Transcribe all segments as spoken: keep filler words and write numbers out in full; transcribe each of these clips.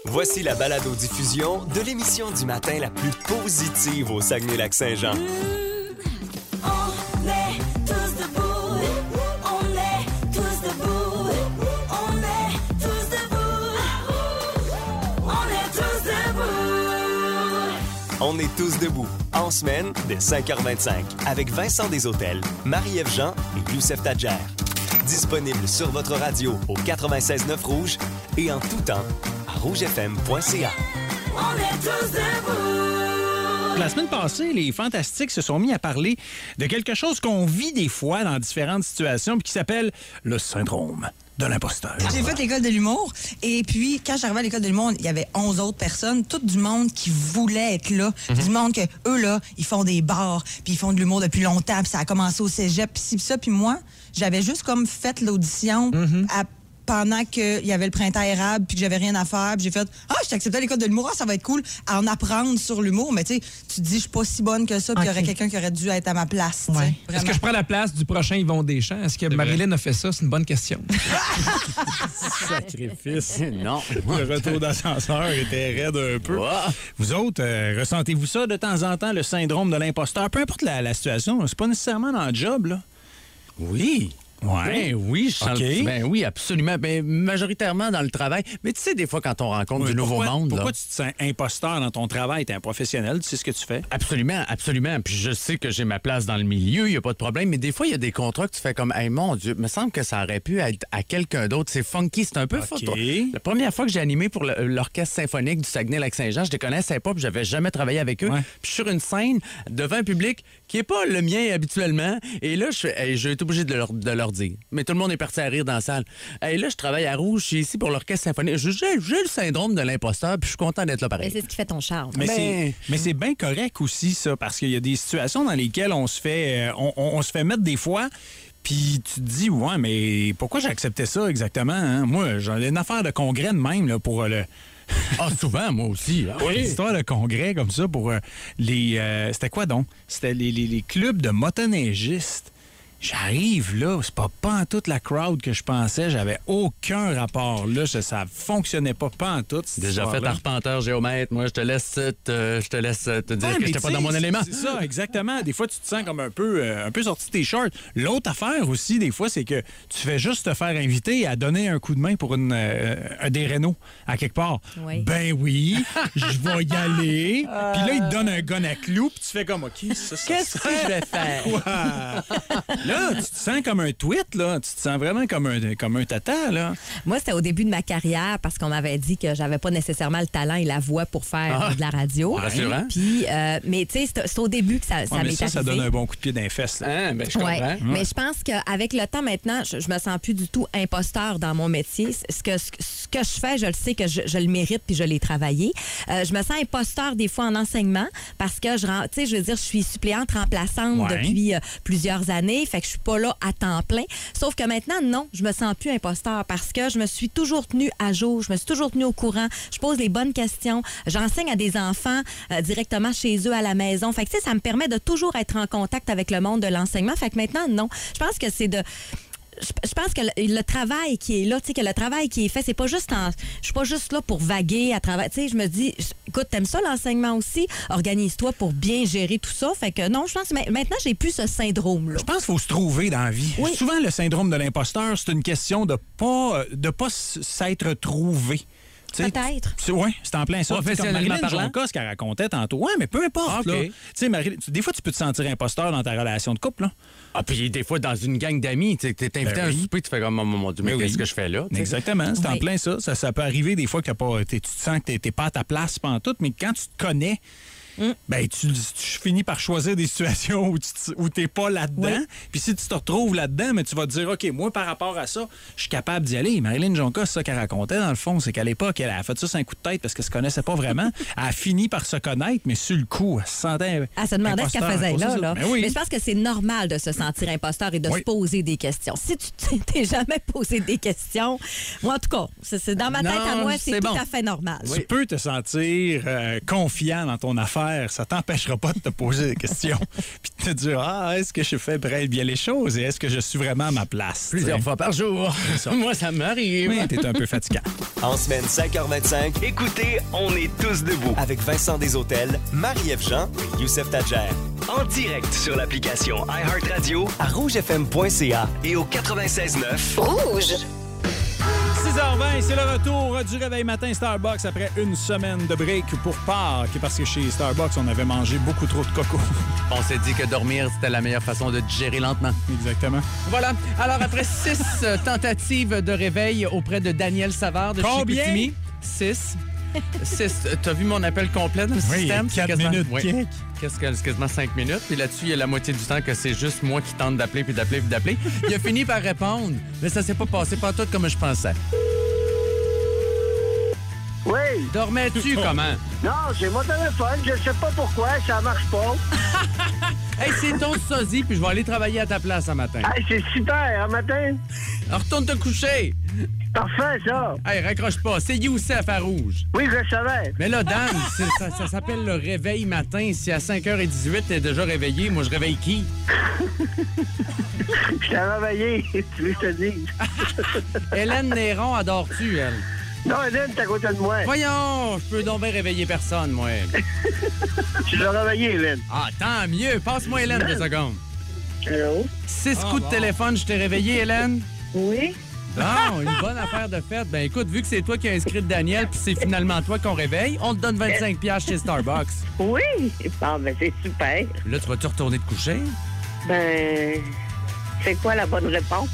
Voici la balado-diffusion de l'émission du matin la plus positive au Saguenay-Lac-Saint-Jean. Mmh, on est tous debout, on est tous debout, on est tous debout, on est tous debout. On est tous debout, en semaine, dès cinq heures vingt-cinq, avec Vincent Desautels, Marie-Ève Jean et Youssef Tadjer. Disponible sur votre radio au quatre-vingt-seize neuf Rouge et en tout temps à rouge f m point c a. On est tous debout. La semaine passée, les Fantastiques se sont mis à parler de quelque chose qu'on vit des fois dans différentes situations puis qui s'appelle le syndrome de l'imposteur. J'ai fait l'école de l'humour et puis quand j'arrivais à l'école de l'humour, il y avait onze autres personnes, tout du monde qui voulait être là. Mm-hmm. Du monde que eux là, ils font des bars, puis ils font de l'humour depuis longtemps, puis ça a commencé au cégep, puis ci, puis ça, puis moi, j'avais juste comme fait l'audition mm-hmm. à pendant qu'il y avait le printemps érable puis que j'avais rien à faire, puis j'ai fait « Ah, je t'ai accepté à l'école de l'humour, ah, ça va être cool à en apprendre sur l'humour. » Mais tu sais, tu te dis « Je suis pas si bonne que ça, puis il okay. y aurait quelqu'un qui aurait dû être à ma place. Ouais. » Est-ce que je prends la place du prochain Yvon Deschamps? Est-ce que C'est Marilyn vrai. a fait ça? C'est une bonne question. Sacrifice. Non. Le retour d'ascenseur était raide un peu. Wow. Vous autres, euh, ressentez-vous ça de temps en temps, le syndrome de l'imposteur? Peu importe la, la situation, c'est pas nécessairement dans le job, là. Oui. Ouais. Ben oui, je okay. sens, ben oui, absolument. Ben, majoritairement dans le travail. Mais tu sais, des fois, quand on rencontre oui, du pourquoi, nouveau monde... Pourquoi là, tu te sens imposteur dans ton travail? T'es un professionnel, tu sais ce que tu fais? Absolument, absolument. Puis je sais que j'ai ma place dans le milieu, il n'y a pas de problème. Mais des fois, il y a des contrats que tu fais comme, hey, mon Dieu, me semble que ça aurait pu être à quelqu'un d'autre. C'est funky, c'est un peu okay. fort. La première fois que j'ai animé pour le, l'Orchestre symphonique du Saguenay-Lac-Saint-Jean, je les connaissais pas, puis j'avais jamais travaillé avec eux. Ouais. Puis sur une scène, devant un public qui n'est pas le mien habituellement. Et là, je hey, j'ai été obligé de leur, de leur dire. Mais tout le monde est parti à rire dans la salle. Hey, là, je travaille à Rouge, je suis ici pour l'Orchestre symphonique. J'ai, j'ai le syndrome de l'imposteur, puis je suis content d'être là pareil. Mais c'est ce qui fait ton charme. Mais, mais... c'est, mais c'est bien correct aussi, ça, parce qu'il y a des situations dans lesquelles on se fait, on, on, on se fait mettre des fois... Puis tu te dis, ouais, mais pourquoi j'ai accepté ça exactement? Hein? Moi, j'en ai une affaire de congrès de même là, pour le... Ah, souvent, moi aussi. Hein? Oui. Une histoire de congrès comme ça pour euh, les... Euh, c'était quoi donc? C'était les, les, les clubs de motoneigistes. J'arrive là, c'est pas pantoute la crowd que je pensais. J'avais aucun rapport là. Ça, ça fonctionnait pas pantoute. Déjà fait arpenteur, géomètre. Moi, je te laisse te, je te, laisse te dire ouais, que j'étais pas dans mon élément. C'est ça, exactement. Des fois, tu te sens comme un peu, euh, un peu sorti de tes shorts. L'autre affaire aussi, des fois, c'est que tu fais juste te faire inviter à donner un coup de main pour une, euh, un des rénaux à quelque part. Oui. Ben oui, je vais y aller. Euh... Puis là, il te donne un gun à clous, puis tu fais comme, OK, ça, ça Qu'est-ce que je vais faire? Là, tu te sens comme un tweet, là. Tu te sens vraiment comme un, comme un tata, là. Moi, c'était au début de ma carrière parce qu'on m'avait dit que j'avais pas nécessairement le talent et la voix pour faire ah. de la radio. Rassurant. Puis, euh, mais tu sais, c'est, c'est au début que ça, ça ouais, m'est mais ça, arrivé. Ça donne un bon coup de pied dans les fesses, là. Ah, ben, je comprends. Ouais. Ouais. Mais je pense qu'avec le temps, maintenant, je, je me sens plus du tout imposteur dans mon métier. Ce que, ce que je fais, je le sais que je, je le mérite puis je l'ai travaillé. Euh, je me sens imposteur des fois en enseignement parce que, je, tu sais, je veux dire, je suis suppléante remplaçante ouais. depuis euh, plusieurs années. Fait que je suis pas là à temps plein. Sauf que maintenant, non, je me sens plus imposteur parce que je me suis toujours tenue à jour, je me suis toujours tenue au courant, je pose les bonnes questions, j'enseigne à des enfants euh, directement chez eux à la maison. Fait que, tu sais, ça me permet de toujours être en contact avec le monde de l'enseignement. Fait que maintenant, non. Je pense que c'est de... Je pense que le, le travail qui est là, tu sais, que le travail qui est fait, c'est pas juste en... Je suis pas juste là pour vaguer à travers... Tu sais, je me dis, écoute, t'aimes ça l'enseignement aussi? Organise-toi pour bien gérer tout ça. Fait que non, je pense que maintenant, j'ai plus ce syndrome-là. Je pense qu'il faut se trouver dans la vie. Oui. Souvent, le syndrome de l'imposteur, c'est une question de pas, de pas s'être trouvé. T'sais, peut-être. Oui, c'est en plein ça. Professionnellement parlant. Jonca, ce qu'elle racontait tantôt. Oui, mais peu importe. Okay. Là. Marie, des fois, tu peux te sentir imposteur dans ta relation de couple. Là. Ah, puis des fois, dans une gang d'amis, tu es invité ben à un oui. souper, tu fais comme, oh, mon Dieu, mais ben qu'est-ce oui. que je fais là? T'sais? Exactement, c'est oui. en plein ça. ça. Ça peut arriver des fois que pas, tu te sens que tu n'es pas à ta place pantoute, mais quand tu te connais, Mm. ben tu, tu finis par choisir des situations où tu n'es pas là-dedans. Oui. Puis si tu te retrouves là-dedans, mais tu vas te dire, OK, moi, par rapport à ça, je suis capable d'y aller. Marilyn Jonca, c'est ça qu'elle racontait, dans le fond, c'est qu'à l'époque, elle a fait ça sur un coup de tête parce qu'elle se connaissait pas vraiment. Elle a fini par se connaître, mais sur le coup, elle se sentait Elle se demandait ce qu'elle faisait là. là. Mais, oui. mais je pense que c'est normal de se sentir imposteur et de oui. se poser des questions. Si tu t'es jamais posé des questions, moi, en tout cas, c'est, c'est dans ma tête non, à moi, c'est, c'est tout bon. à fait normal. Oui. Tu peux te sentir euh, confiant dans ton affaire faire, ça t'empêchera pas de te poser des questions puis de te dire, ah, est-ce que je fais bien les choses et est-ce que je suis vraiment à ma place? Plusieurs t'sais? fois par jour. Ça. Moi, ça m'arrive. Oui, t'es un peu fatigant. En semaine cinq heures vingt-cinq, écoutez On est tous debout avec Vincent Desautels, Marie-Ève Jean et Youssef Tadjer. En direct sur l'application iHeartRadio à rouge f m point c a et au quatre-vingt-seize neuf Rouge. six heures vingt, c'est le retour du réveil matin Starbucks après une semaine de break pour Pâques parce que chez Starbucks, on avait mangé beaucoup trop de coco. On s'est dit que dormir, c'était la meilleure façon de digérer lentement. Exactement. Voilà. Alors, après six euh, tentatives de réveil auprès de Daniel Savard de Combien? chez Chicoutimi. Six. Six. T'as vu mon appel complet dans le Oui, système? C'est quatre quasiment- minutes, Oui. kick. Qu'est-ce que c'est quasiment cinq minutes. Puis là-dessus, il y a la moitié du temps que c'est juste moi qui tente d'appeler, puis d'appeler, puis d'appeler. Il a fini par répondre, mais ça s'est pas passé pas tout comme je pensais. Oui. Dormais-tu comment? Non, c'est mon téléphone. Je sais pas pourquoi, ça marche pas. Hey, c'est ton sosie, puis je vais aller travailler à ta place ce matin. Hey, c'est super, un matin. Alors, retourne te coucher. Parfait, ça. Hey, raccroche pas. C'est Youssef à Rouge. Oui, je savais. Mais là, Dan, c'est- ça, ça s'appelle le réveil matin. Si à cinq heures dix-huit, t'es déjà réveillé, moi, je réveille qui? Je t'ai réveillé. Tu veux que je te dise? Hélène Néron, adore-tu, elle? Non, Hélène, t'es à côté de moi. Voyons, je peux donc bien réveiller personne, moi. Tu l'as réveillé, Hélène. Ah, tant mieux. Passe-moi Hélène deux secondes. Allô? Six coups de téléphone, je t'ai réveillé, Hélène? Oui? Bon, une bonne affaire de fête. Ben écoute, vu que c'est toi qui as inscrit Daniel, puis c'est finalement toi qu'on réveille, on te donne vingt-cinq piastres chez Starbucks. Oui? Bon, ben c'est super. Là, tu vas-tu retourner te coucher? Ben, c'est quoi la bonne réponse?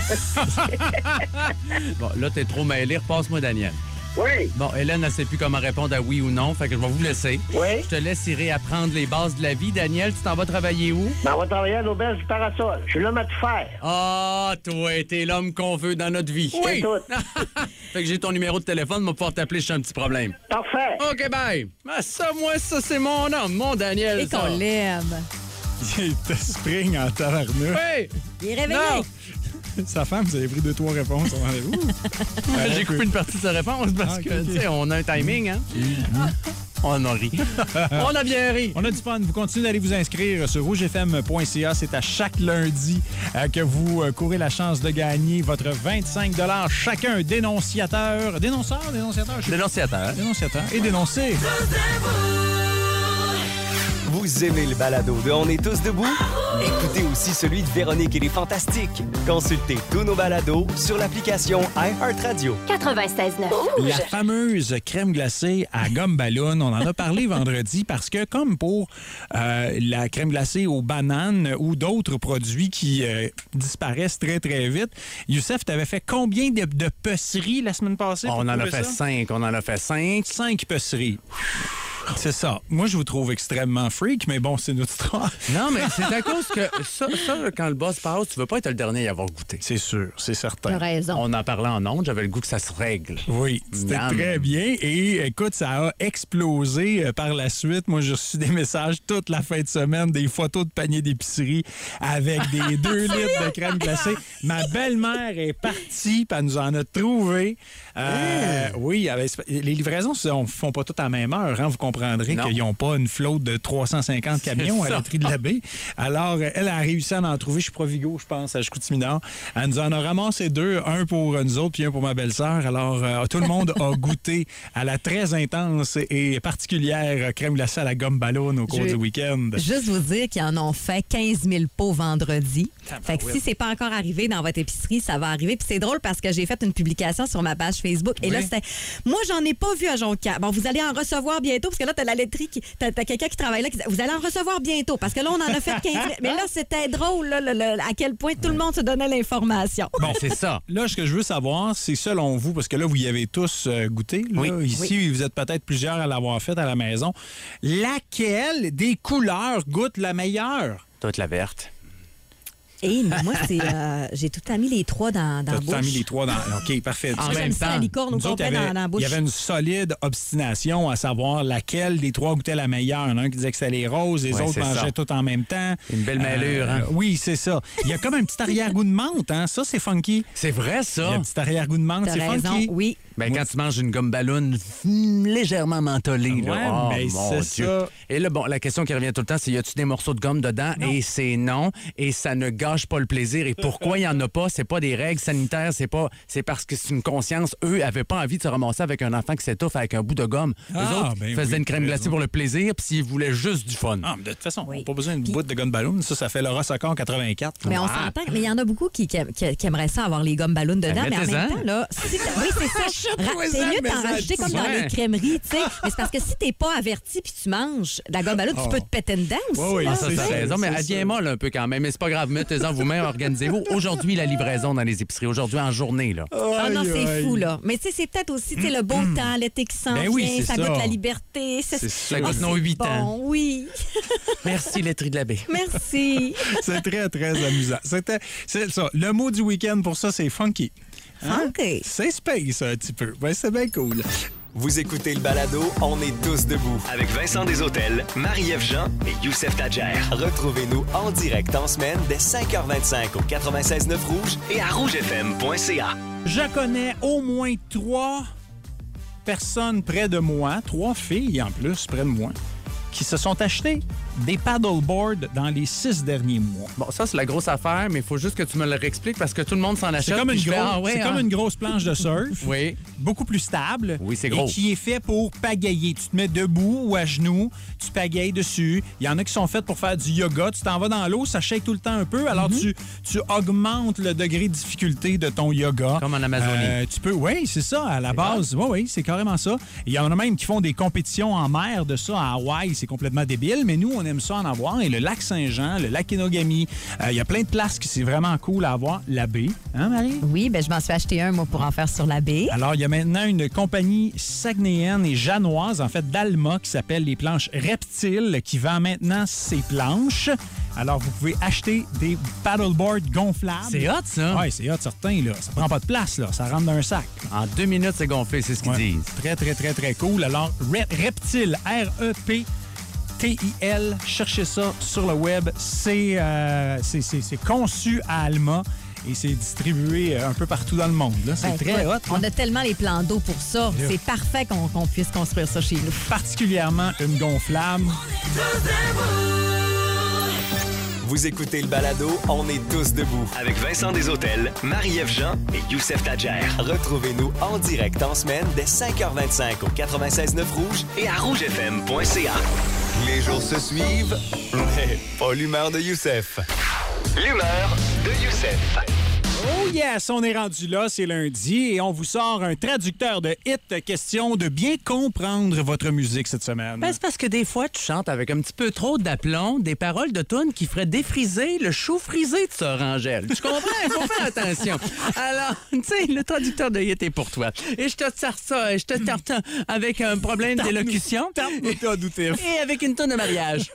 Bon, là, t'es trop mêlé. Repasse-moi Daniel. Oui? Bon, Hélène, elle sait plus comment répondre à oui ou non, fait que je vais vous laisser. Oui? Je te laisse irer apprendre les bases de la vie. Daniel, tu t'en vas travailler où? Ben, on va travailler à l'auberge du Parasol. Je suis l'homme à tout faire. Ah, toi, t'es l'homme qu'on veut dans notre vie. C'est tout. Fait que j'ai ton numéro de téléphone, je vais pouvoir t'appeler si j'ai un petit problème. Parfait. OK, bye. Ah, ça, moi, ça, c'est mon homme, mon Daniel. Et ça. qu'on l'aime. Il te spring en tabarnak. Oui! Il est réveillé. Non! Sa femme, vous avez pris deux, trois réponses. On avait... Ouh. J'ai coupé une partie de sa réponse parce Ah, ok, que, ok. tu sais, on a un timing, hein? On a ri. On a bien ri. On a du fun. Vous continuez d'aller vous inscrire sur rouge f m point c a. C'est à chaque lundi euh, que vous euh, courez la chance de gagner votre vingt-cinq dollars chacun. Dénonciateur. Dénonceur? Dénonciateur? Je sais pas. Dénonciateur. Dénonciateur. Et dénoncé. Vous aimez le balado de On est tous debout? Écoutez aussi celui de Véronique et les Fantastiques. Consultez tous nos balados sur l'application iHeartRadio. quatre-vingt-seize neuf. La fameuse crème glacée à gomme ballon, on en a parlé vendredi parce que comme pour euh, la crème glacée aux bananes ou d'autres produits qui euh, disparaissent très, très vite, Youssef, t'avais fait combien de, de peusseries la semaine passée? On pour en a trouver fait ça? cinq. On en a fait cinq. Cinq peusseries. C'est ça. Moi, je vous trouve extrêmement freak, mais bon, c'est notre histoire. Non, mais c'est à cause que ça, ça, quand le boss passe, tu veux pas être le dernier à y avoir goûté. C'est sûr, c'est certain. T'as raison. On en parlait en ondes, j'avais le goût que ça se règle. Oui, c'était Miam. très bien. Et écoute, ça a explosé euh, par la suite. Moi, j'ai reçu des messages toute la fin de semaine, des photos de paniers d'épicerie avec des deux litres de crème glacée. Ma belle-mère est partie, puis elle nous en a trouvé. Euh, Oui, avec- les livraisons ne font pas toutes à la même heure. Hein. Vous comprendrez Non. qu'ils n'ont pas une flotte de trois cent cinquante camions à ça. la laiterie de l'abbé. Alors, euh, elle a réussi à en trouver. Je suis Provigo, je pense, à Chicoutimi-Nord. Elle nous en a ramassé deux, un pour nous autres puis un pour ma belle-sœur. Alors, euh, tout le monde a goûté à la très intense et particulière crème glacée à la gomme ballon au cours Je- du week-end. Juste vous dire qu'ils en ont fait quinze mille pots vendredi. Fait que si c'est pas encore arrivé dans votre épicerie, ça va arriver. Puis c'est drôle parce que j'ai fait une publication sur ma page Facebook. Et Oui. là, c'était... Moi, j'en ai pas vu à Jonquière. Bon, vous allez en recevoir bientôt parce que là, t'as la laiterie, qui... t'as, t'as quelqu'un qui travaille là. Qui... Vous allez en recevoir bientôt parce que là, on en a fait quinze mille. Mais là, c'était drôle, là, le- le- à quel point tout le monde se donnait l'information. Bon, c'est ça. Là, ce que je veux savoir, c'est selon vous, parce que là, vous y avez tous euh, goûté. Là. Oui. Ici, vous êtes peut-être plusieurs à l'avoir fait à la maison. Laquelle des couleurs goûte la meilleure? Toute la verte. Et moi, c'est, euh, j'ai tout le temps mis les trois dans, dans T'as la tout le temps bouche. mis les trois dans... OK, parfait. En Moi, même j'aime ça, temps, la licorne au Nous autres, complet il y avait- dans, dans la il bouche. y avait une solide obstination à savoir laquelle des trois goûtait la meilleure. Il y en a un qui disait que c'était les roses, les Ouais, autres c'est mangeaient ça. tout en même temps. Une belle mêlure, hein? Oui, c'est ça. Il y a comme un petit arrière-goût de menthe, hein? Ça, c'est funky. C'est vrai, Il y a ça. un petit arrière-goût de menthe, T'as c'est raison, funky. oui. Ben, quand tu manges une gomme ballon mm, légèrement mentholée, là. Ouais, Oh, mais mon c'est Dieu. ça. Et là, bon, la question qui revient tout le temps, c'est y a-tu des morceaux de gomme dedans? Non. Et c'est non. Et ça ne gâche pas le plaisir. Et pourquoi il n'y en a pas? C'est pas des règles sanitaires, c'est pas. C'est parce que c'est une conscience. Eux n'avaient pas envie de se ramasser avec un enfant qui s'étouffe avec un bout de gomme. Eux Ah, autres ben faisaient oui, une crème t'as glacée raison. pour le plaisir, puis s'ils voulaient juste du fun. Ah, mais de toute façon, Oui. on n'a pas besoin d'une Puis- boîte de gun ballon. Ça, ça fait Laura Socor quatre-vingt-quatre. Mais on Ah. s'entend, mais il y en a beaucoup qui, qui, qui- qui aimeraient ça avoir les gommes ballons dedans, Ben, mais en mettez-en. même temps, là, si t'as- oui, c'est ça. Ra- C'est mieux de t'en rajouter comme dans Ouais. les crèmeries, tu sais. Mais c'est parce que si t'es pas averti puis tu manges de la gomme ballon, tu peux te péter dedans aussi. Ouais, ouais, là. Ah, ça, c'est t'as ça, raison, mais c'est elle ça. vient molle un peu quand même. Mais c'est pas grave, mettez-en vous-même, organisez-vous. Aujourd'hui, la livraison dans les épiceries. Aujourd'hui, en journée, là. Ah non, Aïe, c'est aïe. fou, là. Mais tu sais, c'est peut-être aussi tu sais, le beau temps, l'été qui s'en Ben vient, oui, c'est ça ça. goûte la liberté. C'est Ça Ah, goûte nos c'est huit bon, ans. oui. Merci, laiterie de la baie. Merci. C'est très, très amusant. C'était c'est ça. Le mot du week-end pour ça, c'est funky. Hein? OK. C'est space un petit peu. Ben, c'est bien cool. Vous écoutez le balado On est tous debout avec Vincent Desautels, Marie-Ève Jean et Youssef Tadjer. Retrouvez-nous en direct en semaine dès cinq heures vingt-cinq au quatre-vingt-seize neuf Rouge et à rouge f m point c a. Je connais au moins trois personnes près de moi, trois filles en plus près de moi, qui se sont achetées des paddleboards dans les six derniers mois. Bon, ça, c'est la grosse affaire, mais il faut juste que tu me le réexpliques parce que tout le monde s'en achète. C'est comme, une, puis je gros- fais, ah ouais, c'est hein? comme une grosse planche de surf. Oui. Beaucoup plus stable. Oui, c'est gros. Et qui est fait pour pagayer. Tu te mets debout ou à genoux, tu pagayes dessus. Il y en a qui sont faites pour faire du yoga. Tu t'en vas dans l'eau, ça shake tout le temps un peu. Alors, Mm-hmm. tu, tu augmentes le degré de difficulté de ton yoga. Comme en Amazonie. Euh, tu peux, oui, c'est ça, à la base. Oui, oui, c'est carrément ça. Il y en a même qui font des compétitions en mer de ça à Hawaï. C'est complètement débile, mais nous, on aime ça en avoir. Et le lac Saint-Jean, le lac Kenogami, euh, il y a plein de places qui c'est vraiment cool à avoir. La baie, hein, Marie? Oui, ben je m'en suis acheté un, moi, pour en faire sur la baie. Alors, il y a maintenant une compagnie saguenéenne et janoise, en fait, d'Alma, qui s'appelle les planches Reptiles, qui vend maintenant ses planches. Alors, vous pouvez acheter des paddleboards gonflables. C'est hot, ça. Oui, c'est hot, certain, là. Ça prend pas de place, là. Ça rentre dans un sac. En deux minutes, c'est gonflé, c'est ce qu'ils Ouais. disent. Très, très, très, très cool. Alors, Re- Reptile, R E P T I L, cherchez ça sur le web. C'est euh, c'est- c'est- c'est conçu à Alma et c'est distribué euh, un peu partout dans le monde. là. C'est Ben, très écoute, hot. là. On a tellement les plans d'eau pour ça. Yeah. C'est parfait qu'on qu'on puisse construire ça chez nous. Particulièrement une gonflable. Vous écoutez le balado On est tous debout avec Vincent Desautels, Marie-Ève Jean et Youssef Tadjer. Retrouvez-nous en direct en semaine dès cinq heures vingt-cinq au quatre-vingt-seize neuf Rouge et à rouge f m point c a. Les jours se suivent, mais pas l'humeur de Youssef. L'humeur de Youssef. Oh yes, on est rendu là, c'est lundi et on vous sort un traducteur de hit, question de bien comprendre votre musique cette semaine. Ben, c'est parce que des fois, tu chantes avec un petit peu trop d'aplomb des paroles de tunes qui feraient défriser le chou frisé de Sœur Angèle. Tu comprends? Il faut faire attention. Alors, tu sais, le traducteur de hit est pour toi. Et je te sers ça, et je te tarte avec un problème d'élocution Tarte-nous ça, Doutif. et avec une tonne de mariage.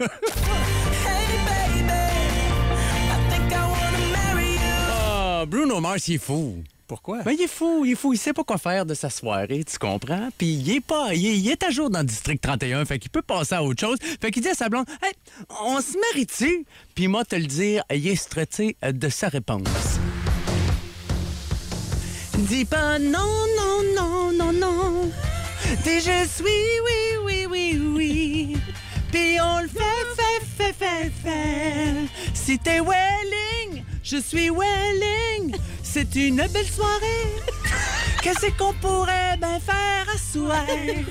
Ah, Bruno Mars, il est fou. Pourquoi? Ben, il est fou, il est fou. Il sait pas quoi faire de sa soirée, tu comprends? Puis il est pas, il est, il est à jour dans le district trente et un, fait qu'il peut passer à autre chose. Fait qu'il dit à sa blonde, hey, on se marie-tu? Puis moi, te le dire, il est stressé de sa réponse. Dis pas non, non, non, non, non. T'es je suis, oui, oui, oui, oui. Puis on le fait, fait, fait, fait, fait. Si t'es willing, je suis willing. C'est une belle soirée. Qu'est-ce qu'on pourrait bien faire à soir?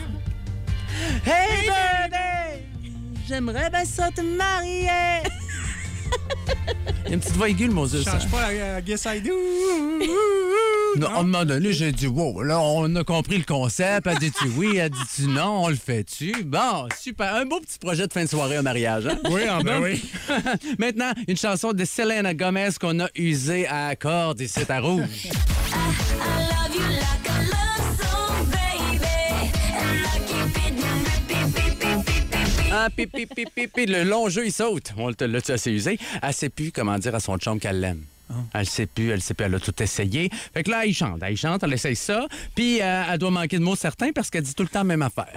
Hey, baby, j'aimerais bien ça te marier. Il y a une petite voix aiguë, mon Dieu. ça. Change pas la Guess I Do. Non, à un moment donné, j'ai dit, wow, là, on a compris le concept. Elle dit-tu oui, elle dit-tu non, on le fait-tu? Bon, super. Un beau petit projet de fin de soirée au mariage, hein? Oui, ah ben Bon. oui. Maintenant, une chanson de Selena Gomez qu'on a usée à cordes ici à Rouge. Ah, pi, pi, pi, pi, pi, le long jeu, il saute. On te l'a assez usé. Elle sait plus comment dire à son chum qu'elle l'aime. Elle sait plus, elle sait plus, elle a tout essayé. Fait que là, il chante, elle chante, elle essaye ça. Puis euh, elle doit manquer de mots certains parce qu'elle dit tout le temps la même affaire.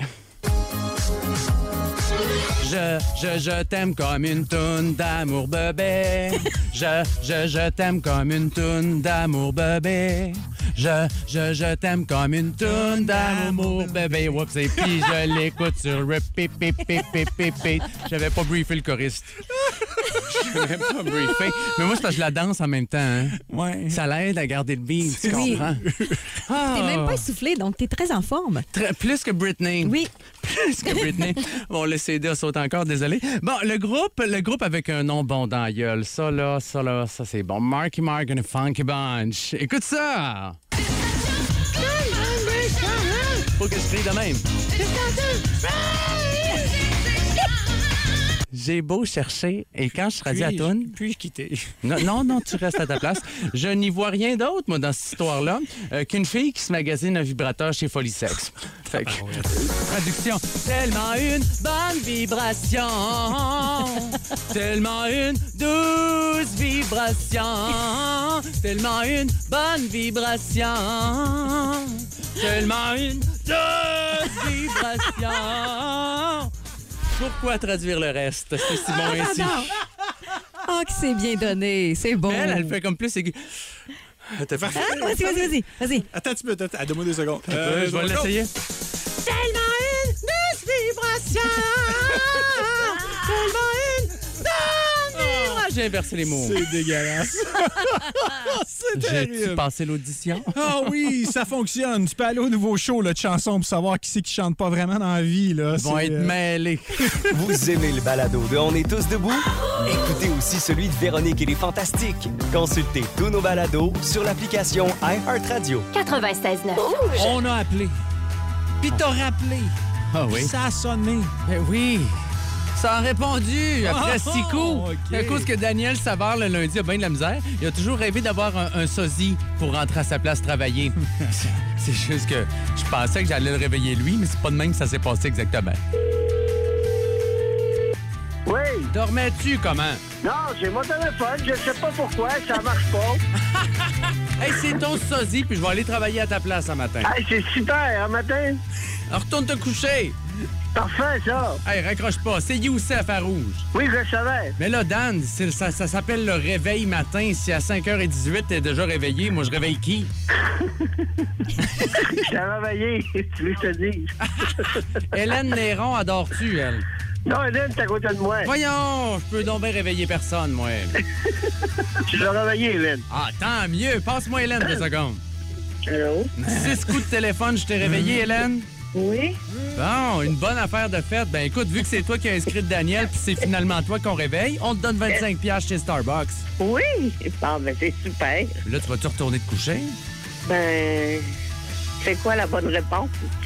Je, je, je t'aime comme une toune d'amour bébé. Je, je, je t'aime comme une toune d'amour bébé. Je, je, je t'aime comme une toune d'amour, bébé. Oups, et puis je l'écoute sur repeat, repeat, repeat, repeat, repeat. J'avais pas briefé le choriste. Je n'avais pas briefé. Mais moi, c'est parce que je la danse en même temps. Hein. Ouais. Ça l'aide à garder le beat, tu Oui. comprends? Ah. T'es même pas essoufflé, donc t'es très en forme. Très- plus que Britney. Oui. Plus que Britney. Bon, le C D saute encore, désolé. Bon, le groupe, le groupe avec un nom bon dans la gueule. Ça, là, ça, là, ça, c'est bon. Marky Mark and the Funky Bunch. Écoute ça! Faut que je crie de même. J'ai beau chercher, et quand je traduis la toune... Puis-je quitter? Non, non, non, tu restes à ta place. Je n'y vois rien d'autre, moi, dans cette histoire-là, euh, qu'une fille qui se magasine un vibrateur chez Folie-Sex. Fait que, traduction. Tellement une bonne vibration, tellement une douce vibration, tellement une bonne vibration, tellement une douce vibration. Pourquoi traduire le reste? C'est si bon ainsi. Oh, que c'est bien donné. C'est bon. Mais elle, elle fait comme plus aigu. T'as fait... Ah, vas-y, vas-y, vas-y. Vas-y. Attends un petit peu, attends, attends, donne-moi deux secondes. Euh, je vais l'essayer. Tellement une douce vibration. Tellement une douce Ah, j'ai inversé les mots. C'est dégueulasse. C'est J'ai-tu terrible. passé l'audition? Ah oui, ça fonctionne. Tu peux aller au nouveau show là, de chansons pour savoir qui c'est qui chante pas vraiment dans la vie. Là. Ils vont C'est, être euh, mêlés. Vous aimez le balado de On est tous debout? Écoutez aussi celui de Véronique et les Fantastiques. Consultez tous nos balados sur l'application iHeartRadio. quatre-vingt-seize neuf. On a appelé. Puis t'as rappelé. Ah oui? Ça a sonné. Eh oui. Ça a répondu après Oh, six coups. OK. À cause que Daniel Savard, le lundi, a bien de la misère. Il a toujours rêvé d'avoir un, un sosie pour rentrer à sa place travailler. C'est- C'est juste que je pensais que j'allais le réveiller lui, mais c'est pas de même que ça s'est passé exactement. Oui. Dormais-tu comment? Non, j'ai mon téléphone, je sais pas pourquoi, ça marche pas. Hey, c'est ton sosie, puis je vais aller travailler à ta place ce matin. Hey, c'est super, un matin. Alors, retourne te coucher. Parfait, ça. Hey, raccroche pas. C'est Youssef à Rouge. Oui, je savais. Mais là, Dan, c'est- ça, ça s'appelle le réveil matin. Si à cinq heures dix-huit, t'es déjà réveillé, moi, je réveille qui? Je t'ai réveillé, tu veux que je te dise. Hélène Néron, adore-tu, elle? Non, Hélène, t'es à côté de moi. Voyons, je peux donc bien réveiller personne, moi. Tu l'as réveillé, Hélène. Ah, tant mieux. Passe-moi Hélène deux secondes. Allô? Six coups de téléphone, je t'ai réveillé, Hélène? Oui? Bon, une bonne affaire de fête. Ben écoute, vu que c'est toi qui as inscrit Daniel, puis c'est finalement toi qu'on réveille, on te donne vingt-cinq piastres chez Starbucks. Oui? Bon, ben c'est super. Là, tu vas-tu retourner te coucher? Ben, c'est quoi la bonne réponse?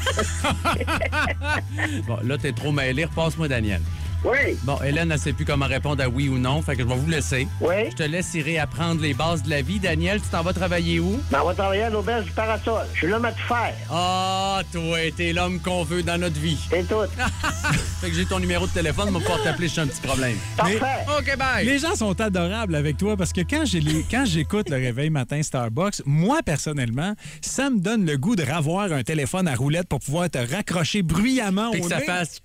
Bon, là, t'es trop mêlé. Repasse-moi Daniel. Oui. Bon, Hélène, elle sait plus comment répondre à oui ou non, fait que je vais vous laisser. Oui. Je te laisse y réapprendre les bases de la vie. Daniel, tu t'en vas travailler où? Ben, on va travailler à l'auberge du Parasol. Je suis l'homme à tout faire. Ah, toi, t'es l'homme qu'on veut dans notre vie. C'est tout. Fait que j'ai ton numéro de téléphone, je vais pouvoir t'appeler si j'ai un petit problème. Parfait. OK, bye! Les gens sont adorables avec toi parce que quand j'ai les- quand j'écoute le réveil matin Starbucks, moi, personnellement, ça me donne le goût de ravoir un téléphone à roulette pour pouvoir te raccrocher bruyamment Puis au que ça nez. fasse...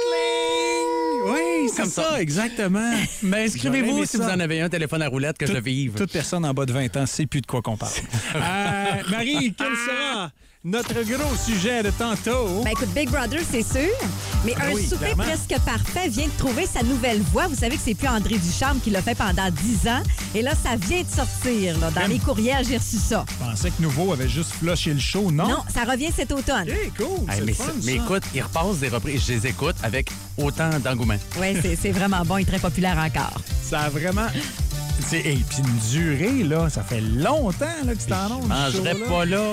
Oui, c'est Comme ça, ça. exactement. Ben, J'aurais inscrivez-vous aimé si ça. vous en avez un téléphone à roulette que je Toute- vive. Toute personne en bas de vingt ans sait plus de quoi qu'on parle. Euh, Marie, quel sera notre gros sujet de tantôt? Ben écoute, Big Brother, c'est sûr. Mais Ben un oui, souper clairement. presque parfait vient de trouver sa nouvelle voix. Vous savez que c'est plus André Ducharme qui l'a fait pendant dix ans. Et là, ça vient de sortir. Là. Dans Même- mes courriels, j'ai reçu ça. Je pensais que Nouveau avait juste flushé le show, non? Non, ça revient cet automne. Hey, cool, Hey, c'est mais, le fun, mais ça. écoute, ils repassent des reprises. Je les écoute avec autant d'engouement. Oui, c'est c'est vraiment bon et très populaire encore. Ça a vraiment... Et puis une durée, là, ça fait longtemps là, que c'est en ondes. Je ce mangerai show-là. pas là.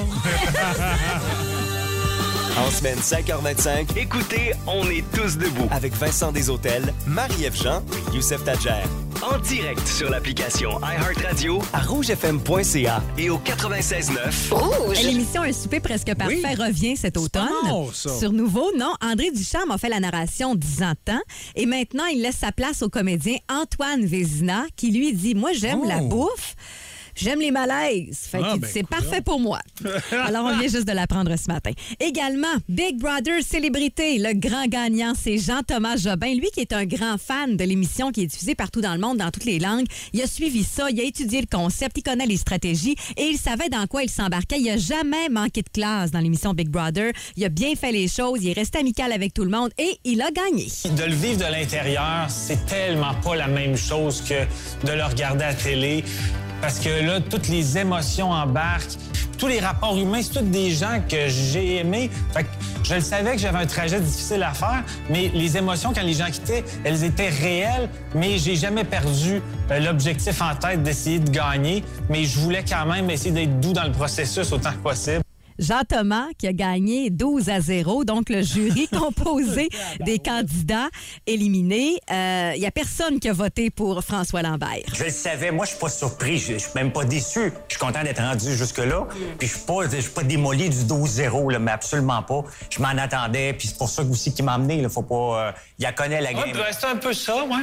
En semaine cinq heures vingt-cinq, écoutez On est tous debout avec Vincent Deshôtels, Marie-Ève Jean et Youssef Tadjer. En direct sur l'application iHeartRadio à rouge f m point c a et au quatre-vingt-seize neuf. L'émission Un souper presque parfait Oui. revient cet automne. pas mort, ça. Sur Nouveau, non. André Ducharme a fait la narration dix ans de temps. Et maintenant, il laisse sa place au comédien Antoine Vézina qui lui dit « Moi, j'aime Oh. la bouffe. » J'aime les malaises. Fait Ah, qu'il ben, dit, c'est coudonc. parfait pour moi. Alors, on vient juste de l'apprendre ce matin. Également, Big Brother Célébrité. Le grand gagnant, c'est Jean-Thomas Jobin. Lui qui est un grand fan de l'émission qui est diffusée partout dans le monde, dans toutes les langues. Il a suivi ça, il a étudié le concept, il connaît les stratégies et il savait dans quoi il s'embarquait. Il n'a jamais manqué de classe dans l'émission Big Brother. Il a bien fait les choses, il est resté amical avec tout le monde et il a gagné. De le vivre de l'intérieur, c'est tellement pas la même chose que de le regarder à la télé. Parce que là, toutes les émotions embarquent. Tous les rapports humains, c'est tous des gens que j'ai aimés. Fait que je le savais que j'avais un trajet difficile à faire, mais les émotions, quand les gens quittaient, elles étaient réelles, mais j'ai jamais perdu euh, l'objectif en tête d'essayer de gagner. Mais je voulais quand même essayer d'être doux dans le processus autant que possible. Jean-Thomas qui a gagné douze à zéro, donc le jury composé des candidats éliminés. Il euh, n'y a personne qui a voté pour François Lambert. Je le savais, moi je suis pas surpris, je suis même pas déçu. Je suis content d'être rendu jusque-là. Puis je suis pas, je suis pas démoli du douze zéro, là, mais absolument pas. Je m'en attendais, puis c'est pour ça aussi qu'il m'a amené. Là, faut pas, euh, il a connaît la game. Ouais, ben, c'est un peu ça, ouais.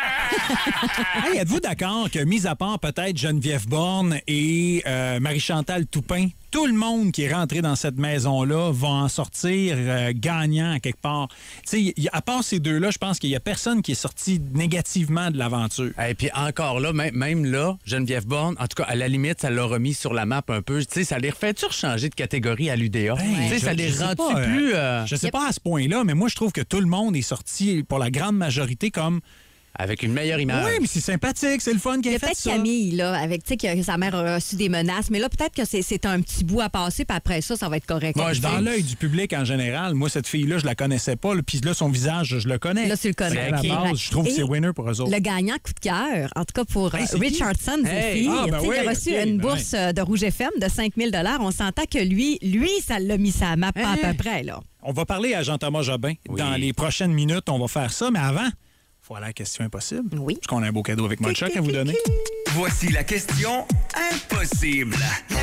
Hey, êtes-vous d'accord que, mis à part peut-être Geneviève Borne et euh, Marie-Chantal Toupin, tout le monde qui est rentré dans cette maison-là va en sortir euh, gagnant à quelque part. Tu sais, à part ces deux-là, je pense qu'il n'y a personne qui est sorti négativement de l'aventure. Et puis encore là, même, même là, Geneviève Borne, en tout cas, à la limite, ça l'a remis sur la map un peu. Tu sais, ça les refait-tu changer de catégorie à l'U D A? Ben, Tu sais, je- ça les je sais rend-tu pas, plus... euh, euh, Je sais pas à ce point-là, mais moi, je trouve que tout le monde est sorti, pour la grande majorité, comme... Avec une meilleure image. Oui, mais c'est sympathique, c'est le fun Il qu'elle y ait a fait peut-être ça. Camille, là, avec, tu sais, que sa mère a reçu des menaces, mais là, peut-être que c'est, c'est un petit bout à passer, puis après ça, ça va être correct. Moi, Tu sais. dans l'œil du public en général, moi, cette fille-là, je la connaissais pas. là, Puis là, son visage, je le connais. Là, tu le connais. Fait qu'à la Ok. base, je trouve que Et c'est winner pour eux autres. Le gagnant coup de cœur, en tout cas pour Hey, euh, c'est qui? Richardson, ses Hey! filles. Ah, ben Tu sais, oui, il a reçu ok, une ben bourse euh, de Rouge F M de cinq mille. On s'entend que lui, lui, ça l'a mis sa map pas à peu près, là. On va parler à Jean-Thomas Jobin. Oui. Dans les prochaines minutes, on va faire ça. Mais avant, il faut aller à la question impossible. Oui. Parce qu'on a un beau cadeau avec Molchak à vous donner. Voici la question impossible. La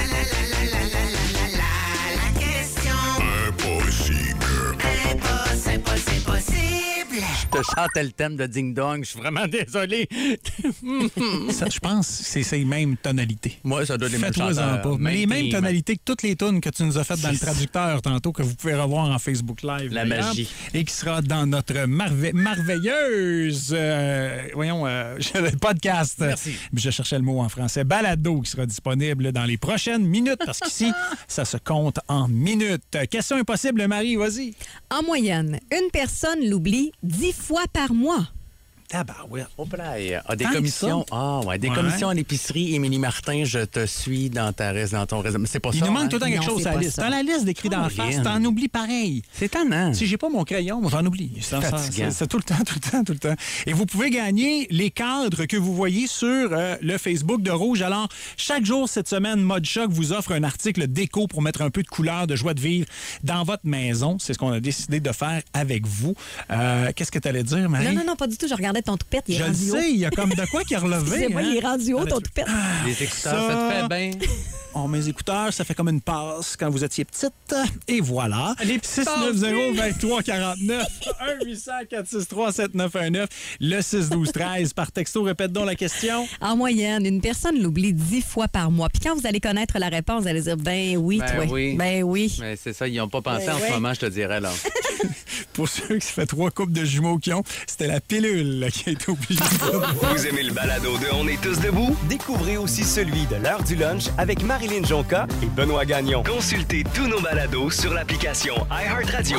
question Impossible. impossible, possible, possible. Je te chantais le thème de Ding Dong. Je suis vraiment désolé. Ça, je pense que c'est ces mêmes tonalités. Moi, ça doit être les mêmes Faites-toi-en chanteurs. pas. Mais les Même mêmes team. tonalités que toutes les tunes que tu nous as faites dans le traducteur tantôt, que vous pouvez revoir en Facebook Live. La d'ailleurs, magie. Et qui sera dans notre marve- merveilleuse, euh, voyons, euh, le podcast. Merci. Je cherchais le mot en français. Balado qui sera disponible dans les prochaines minutes parce qu'ici, ça se compte en minutes. Question impossible, Marie, vas-y. En moyenne, une personne l'oublie dix fois par mois. Tabarouette. Au praille. Ah, des Tant que commissions. ça. Ah, ouais. Des Ouais. commissions en épicerie. Émilie Martin, je te suis dans, ta, rais- dans ton réseau. Mais c'est pas Il ça. nous manque hein? tout le temps quelque Non, chose c'est à la pas liste. ça. Dans la liste d'écrits d'en face, Caroline. t'en oublies pareil. C'est tannant. Si j'ai pas mon crayon, moi, j'en oublie. Ça, ça, fatigant. C'est c'est tout le temps, tout le temps, tout le temps. Et vous pouvez gagner les cadres que vous voyez sur euh, le Facebook de Rouge. Alors, chaque jour cette semaine, Mode Choc vous offre un article déco pour mettre un peu de couleur, de joie de vivre dans votre maison. C'est ce qu'on a décidé de faire avec vous. Euh, Qu'est-ce que tu allais dire, Marie? Non, non, non, pas du tout. Je regardais ton toupette. Il est Je le rendu haut. sais, il y a comme de quoi qui a relevé. Excusez-moi, hein? il est rendu haut, ton toupette. Les écouteurs, Ça- ça te fait bien. Oh, mes écouteurs, ça fait comme une passe quand vous étiez petite. Et voilà. six neuf zéro, vingt-trois quarante-neuf, un huit zéro zéro, quatre six trois, sept neuf un neuf, le six douze treize. Par texto, répète donc la question. En moyenne, une personne l'oublie dix fois par mois. Puis quand vous allez connaître la réponse, vous allez dire, ben oui, Ben toi. oui. Ben oui. Mais c'est ça, ils n'ont pas pensé Ben en ouais. ce moment, je te dirais, là. Pour ceux qui se fait trois coupes de jumeaux qui ont, c'était la pilule qui a été obligée. Vous aimez le balado de On est tous debout? Découvrez aussi celui de l'heure du lunch avec Marilyn Jonca et Benoît Gagnon. Consultez tous nos balados sur l'application iHeartRadio.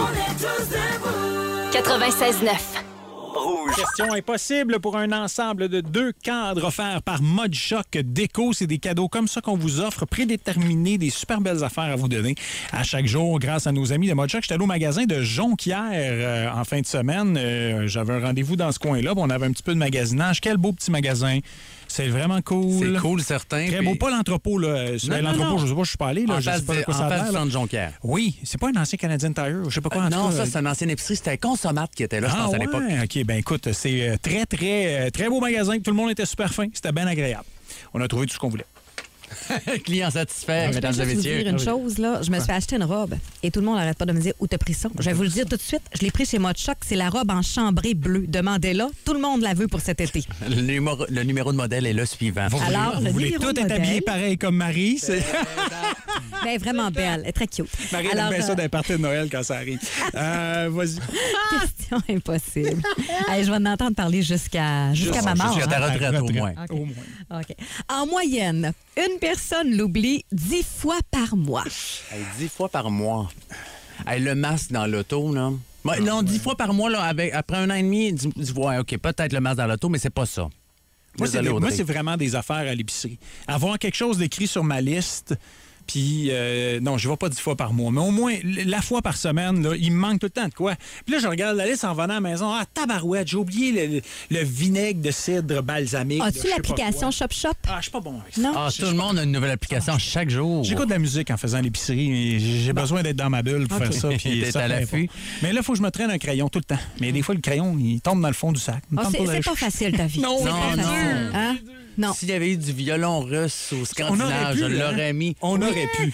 quatre-vingt-seize neuf. Rouge. Question impossible pour un ensemble de deux cadres offerts par Mode Choc Déco. C'est des cadeaux comme ça qu'on vous offre, prédéterminés, des super belles affaires à vous donner à chaque jour grâce à nos amis de Mode Choc. J'étais allé au magasin de Jonquière euh, en fin de semaine. Euh, J'avais un rendez-vous dans ce coin-là. On avait un petit peu de magasinage. Quel beau petit magasin. C'est vraiment cool. C'est cool, certain. Très puis- beau. Pas l'entrepôt, là. Non, non, L'entrepôt, non. je sais pas, je suis pas allé. Là. En Je sais face, pas de de- quoi en ça a face l'air, du là. centre Jonquière. Oui, c'est pas un ancien Canadien Tire. Je sais pas quoi. en non, tout cas, ça, c'est une ancienne épicerie. C'était Consomat qui était là, je ah, pense, à ouais? l'époque. OK, ben écoute, c'est euh, très, très, euh, très beau magasin. Tout le monde était super fin. C'était bien agréable. On a trouvé tout ce qu'on voulait. Client satisfait, Je peux mesdames juste et vous messieurs. dire une chose, là. Je me suis acheté une robe et tout le monde n'arrête pas de me dire où t'as pris ça. Je vais vous le dire tout de suite. Je l'ai pris chez Mode Choc. C'est la robe en chambré bleu. Demandez-la. Tout le monde la veut pour cet été. Le numéro, le numéro de modèle est le suivant. Vous Alors, voulez, le vous voulez numéro tout de être modèle. habillé pareil comme Marie? C'est... Elle est vraiment belle. Elle est très cute. Marie elle Alors, aime bien ça euh, d'un party de Noël quand ça arrive. Euh, vas-y. question impossible. Allez, je vais en entendre parler jusqu'à jusqu'à ma mort. Jusqu'à ta hein. retraite, au moins. OK. Au moins. OK. En moyenne, une personne l'oublie dix fois par mois. Hey, dix fois par mois. Hey, le masque dans l'auto, là. Moi, non, dix fois par mois, là, avec, après un an et demi, dis, dis, ouais, OK, peut-être le masque dans l'auto, mais c'est pas ça. Moi, c'est, Désolé, des- moi, Audrey. c'est vraiment des affaires à l'épicerie. Avoir quelque chose d'écrit sur ma liste, puis euh, non, je ne vais pas dix fois par mois, mais au moins l- la fois par semaine, là, il me manque tout le temps de quoi. Puis là, je regarde la liste en venant à la maison. Ah, tabarouette, j'ai oublié le, le vinaigre de cidre balsamique. de As-tu je sais pas l'application quoi. Shop Shop? Ah, je suis pas bon avec ça. Non? Ah, tout le monde a une nouvelle application chaque jour. J'écoute de la musique en faisant l'épicerie, mais j'ai j'ai besoin d'être dans ma bulle pour OK. faire ça. Puis D'être ça à fait l'affût. pas. Mais là, il faut que je me traîne un crayon tout le temps. Mais des fois, le crayon, il tombe dans le fond du sac. Il me Ah, tente c'est pas d'aller c'est pas chercher. facile, ta vie. Non, C'est non, pas non. facile. Hein? Non. S'il y avait eu du violon russe au On aurait scandinave, pu, je hein? l'aurais mis. On aurait pu.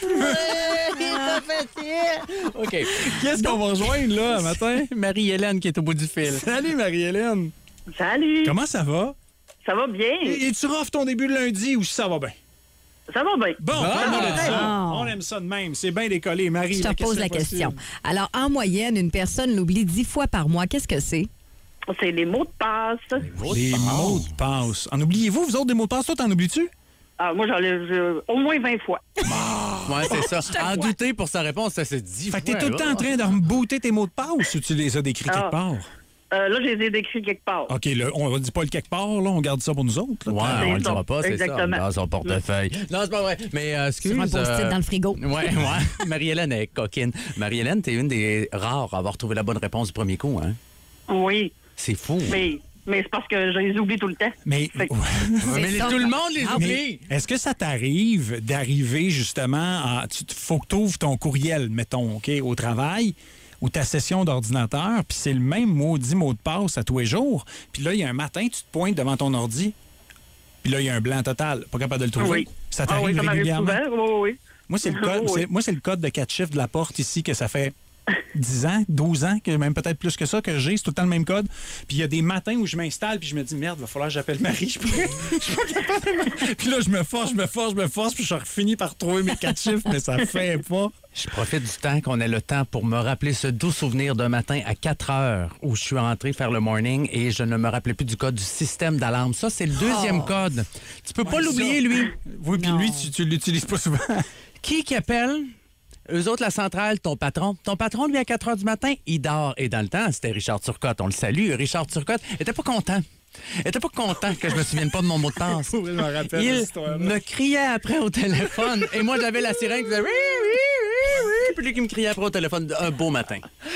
OK. Qu'est-ce qu'on va rejoindre, là, un matin? Marie-Hélène qui est au bout du fil. Salut, Marie-Hélène. Salut. Comment ça va? Ça va bien? Et, et tu rough ton début de lundi ou ça va bien? Ça va bien. Bon, Ah! on aime ça. Ah! On aime ça de même. C'est bien décollé. Marie, Je te pose la question. Alors, en moyenne, une personne l'oublie dix fois par mois. Qu'est-ce que c'est? C'est les mots de passe. Les mots de passe. En oubliez-vous, vous autres, des mots de passe? Toi, t'en oublies-tu? Ah, moi, j'en ai je- au moins vingt fois. Ouais, c'est ça. En douter pour sa réponse, ça c'est dix fois. Fait que t'es tout le temps en train de rebooter tes mots de passe ou tu les as décrits Ah. quelque part? Euh, là, je les ai décrits quelque part. OK, là, on ne dit pas le quelque part, là, on garde ça pour nous autres. là. Ouais, on C'est le dira ça. pas, c'est Exactement. ça. Dans son portefeuille. Non, c'est pas vrai. Mais euh, excuse. Sur un post-it dans le frigo. Ouais, ouais. Marie-Hélène est coquine. Marie-Hélène, t'es une des rares à avoir trouvé la bonne réponse du premier coup, hein? Oui, C'est fou. mais, mais c'est parce que je les oublie tout le temps. Mais, Fait que- Mais ça. tout le monde les Ah, oublie. mais est-ce que ça t'arrive d'arriver justement à. Il faut que tu ouvres ton courriel, mettons, OK, au travail ou ta session d'ordinateur, puis c'est le même maudit mot de passe à tous les jours. Puis là, il y a un matin, tu te pointes devant ton ordi, puis là, il y a un blanc total. Pas capable de le trouver. Oui. Ça Ah t'arrive oui, ça m'arrive régulièrement? souvent. Oui, oui. Moi, c'est le code, Oui. c'est- moi, c'est le code de quatre chiffres de la porte ici que ça fait dix ans, douze ans, que même peut-être plus que ça, que j'ai. C'est tout le temps le même code. Puis il y a des matins où je m'installe puis je me dis, merde, il va falloir que j'appelle Marie. Je pourrais- je suis pas capable de- Puis là, je me force, je me force, je me force, puis je finis par trouver mes quatre chiffres, mais ça fait pas. Je profite du temps qu'on ait le temps pour me rappeler ce doux souvenir d'un matin à quatre heures où je suis rentré faire le morning et je ne me rappelais plus du code du système d'alarme. Ça, c'est le deuxième code. Tu peux pas Ouais, l'oublier, ça. lui. Oui, puis Non. lui, tu, tu l'utilises pas souvent. Qui qui appelle? Eux autres, la centrale, ton patron. Ton patron, lui, à quatre heures du matin, il dort. Et dans le temps, c'était Richard Turcotte. On le salue. Richard Turcotte était pas content. Il était pas content que je me souvienne pas de mon mot de passe. Je me rappelle de cette Il histoire-là. me criait après au téléphone. Et moi, j'avais la sirène qui faisait oui, oui, oui, oui. Puis lui qui me criait après au téléphone un beau matin.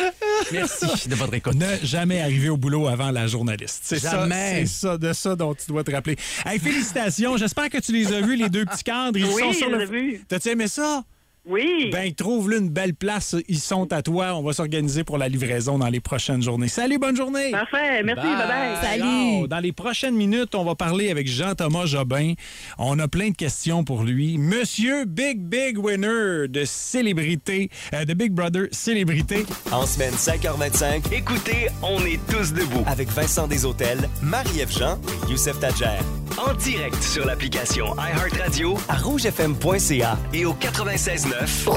Merci de votre écoute. Ne jamais arriver au boulot avant la journaliste. C'est ça, Jamais. c'est ça, de ça dont tu dois te rappeler. Hey, félicitations. J'espère que tu les as vus, les deux petits cadres. Ils Oui, sont sur je le... les ai vus. T'as-tu aimé ça? Oui. Ben, trouve-le une belle place. Ils sont à toi. On va s'organiser pour la livraison dans les prochaines journées. Salut, bonne journée! Parfait. Merci. Bye-bye. Salut. Dans les prochaines minutes, on va parler avec Jean-Thomas Jobin. On a plein de questions pour lui. Monsieur Big Big Winner de célébrité, euh, de Big Brother Célébrité. En semaine cinq heures vingt-cinq, écoutez On est tous debout avec Vincent Deshôtels, Marie-Ève Jean et Youssef Tadjer. En direct sur l'application iHeartRadio à rouge f m point c a et au quatre-vingt-seize neuf.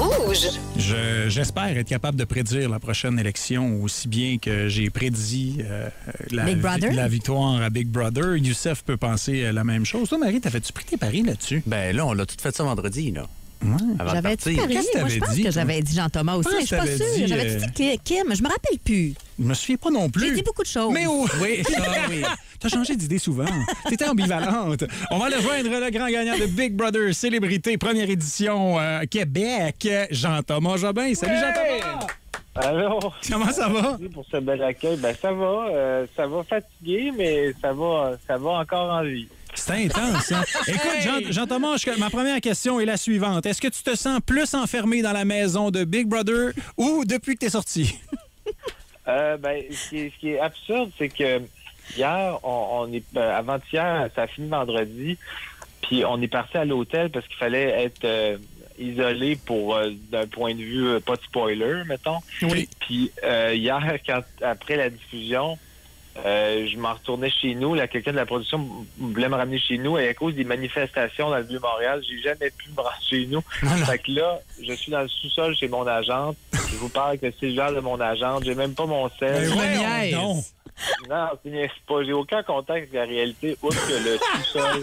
Je- J'espère être capable de prédire la prochaine élection aussi bien que j'ai prédit euh, la, Big Brother? la victoire à Big Brother. Youssef peut penser euh, la même chose. Toi, Marie, t'avais-tu pris tes paris là-dessus? Ben là, on l'a tout fait ça vendredi, là. Avant de J'avais dit partir. parié. Qu'est-ce que Moi, je t'avais pense dit, que toi? j'avais dit Jean-Thomas aussi, Je mais je suis pas pense que sûre. t'avais dit, J'avais euh, dit Kim. Je me rappelle plus. Je me souviens pas non plus. J'ai dit beaucoup de choses. Mais oh! Oui, ça, oui. T'as changé d'idée souvent. T'étais ambivalente. On va aller rejoindre le grand gagnant de Big Brother Célébrité, première édition euh, Québec, Jean-Thomas Jobin. Salut Jean-Thomas! Allô? Comment ça va? Merci pour ce bel accueil. Ben, ça va. euh, ça va fatigué, mais ça va, ça va encore en vie. C'est intense, hein? Écoute, Jean- Jean-Thomas, je- ma première question est la suivante. Est-ce que tu te sens plus enfermé dans la maison de Big Brother ou depuis que t'es sorti? Euh, ben, ce qui est, ce qui est absurde, c'est que hier, on, on est euh, avant-hier, ça a fini vendredi. Puis on est parti à l'hôtel parce qu'il fallait être euh, isolé pour euh, d'un point de vue euh, pas de spoiler, mettons. Oui. Puis euh, hier, quand après la diffusion, euh, je m'en retournais chez nous. Là, quelqu'un de la production m- voulait me ramener chez nous et à cause des manifestations dans le Vieux-Montréal, j'ai jamais pu me rendre chez nous. Fait que là, je suis dans le sous-sol chez mon agente. Je vous parle avec le cellulaire de mon agente. J'ai même pas mon sel. Ben voyons donc. Non, c'est niaise pas. J'ai aucun contact avec la réalité, outre que le sous-sol.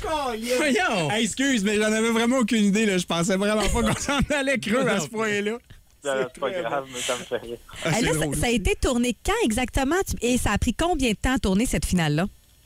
Voyons! Hey, excuse, mais j'en avais vraiment aucune idée. Là. Je pensais vraiment pas qu'on s'en allait creux à ce point-là. Non, c'est pas grave, mais ça me fait rire. Ah, Eh, c'est là, drôle. ça, ça a été tourné quand exactement? Tu- Et ça a pris combien de temps à tourner cette finale-là?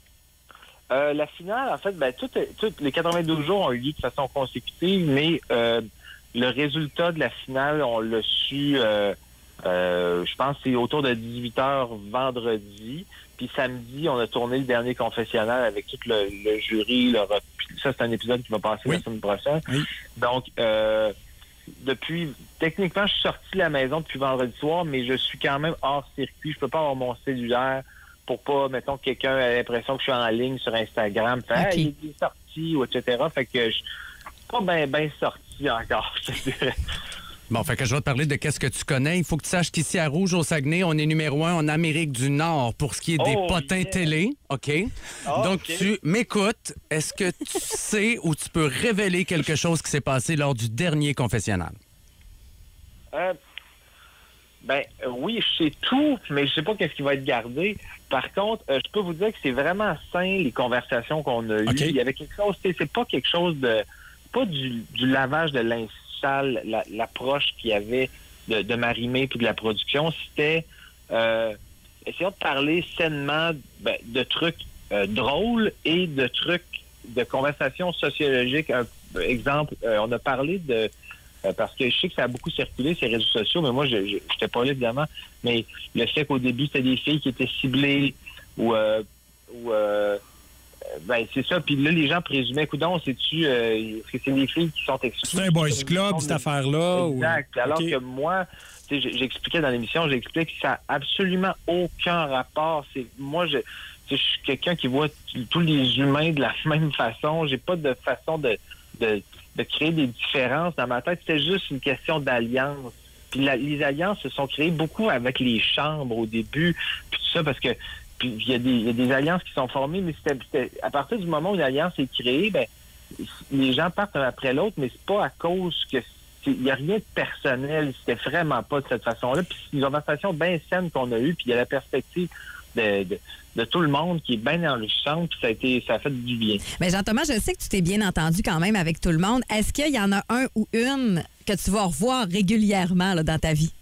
Euh, la finale, en fait, ben, toutes toutes les quatre-vingt-douze jours ont eu lieu de façon consécutive, mais euh, le résultat de la finale, on l'a su, euh, euh, je pense, que c'est autour de dix-huit heures vendredi. Puis samedi, on a tourné le dernier confessionnal avec tout le, le jury. Le rep- ça, c'est un épisode qui va passer Oui. la semaine prochaine. Oui. Donc, euh, depuis, techniquement, je suis sorti de la maison depuis vendredi soir, mais je suis quand même hors circuit. Je peux pas avoir mon cellulaire pour pas, mettons, que quelqu'un ait l'impression que je suis en ligne sur Instagram. Fait, Ok. hey, il est sorti, ou et cetera. Fait que je suis pas bien ben sorti encore, je te dirais. Bon, fait que je vais te parler de qu'est-ce que tu connais. Il faut que tu saches qu'ici à Rouge, au Saguenay, on est numéro un en Amérique du Nord pour ce qui est des Oh, potins yeah. télé. OK? Ah, Donc, ok. tu m'écoutes. Est-ce que tu sais ou tu peux révéler quelque chose qui s'est passé lors du dernier confessionnal? Euh, ben euh, oui, je sais tout, mais je sais pas qu'est-ce qui va être gardé. Par contre, euh, je peux vous dire que c'est vraiment sain les conversations qu'on a eues. OK. Il y avait quelque chose, tu sais, c'est pas quelque chose de, pas du, du lavage de linge sale, la- l'approche qu'il y avait de, de Marie-Mé puis de la production, c'était euh, essayons de parler sainement ben, de trucs euh, drôles et de trucs de conversations sociologiques. Un, exemple, euh, on a parlé de Euh, parce que je sais que ça a beaucoup circulé, ces réseaux sociaux, mais moi, je n'étais pas là, évidemment. Mais le fait qu'au début, c'était des filles qui étaient ciblées ou... Euh, ou euh, ben, c'est ça. Puis là, les gens présumaient, coudonc, c'est-tu... Euh, est-ce que c'est des filles qui sont exclues? C'est un boys club, cette affaire-là? Exact. Ou... Alors OK. que moi, tu sais, j'expliquais dans l'émission, j'expliquais que ça n'a absolument aucun rapport. C'est Moi, je, tu sais, je suis quelqu'un qui voit t- tous les humains de la même façon. J'ai pas de façon de... de de créer des différences dans ma tête. C'était juste une question d'alliance. Puis la- les alliances se sont créées beaucoup avec les chambres au début, puis tout ça, parce que puis il y, a des- il y a des alliances qui sont formées, mais c'était, c'était- à partir du moment où une alliance est créée, ben les gens partent un après l'autre, mais c'est pas à cause que il n'y a rien de personnel. C'était vraiment pas de cette façon-là. Puis c'est une conversation bien saine qu'on a eue, puis il y a la perspective de, de, de tout le monde qui est bien enrichissante, puis ça a été, ça a fait du bien. Mais Jean-Thomas, je sais que tu t'es bien entendu quand même avec tout le monde. Est-ce qu'il y en a un ou une que tu vas revoir régulièrement là, dans ta vie?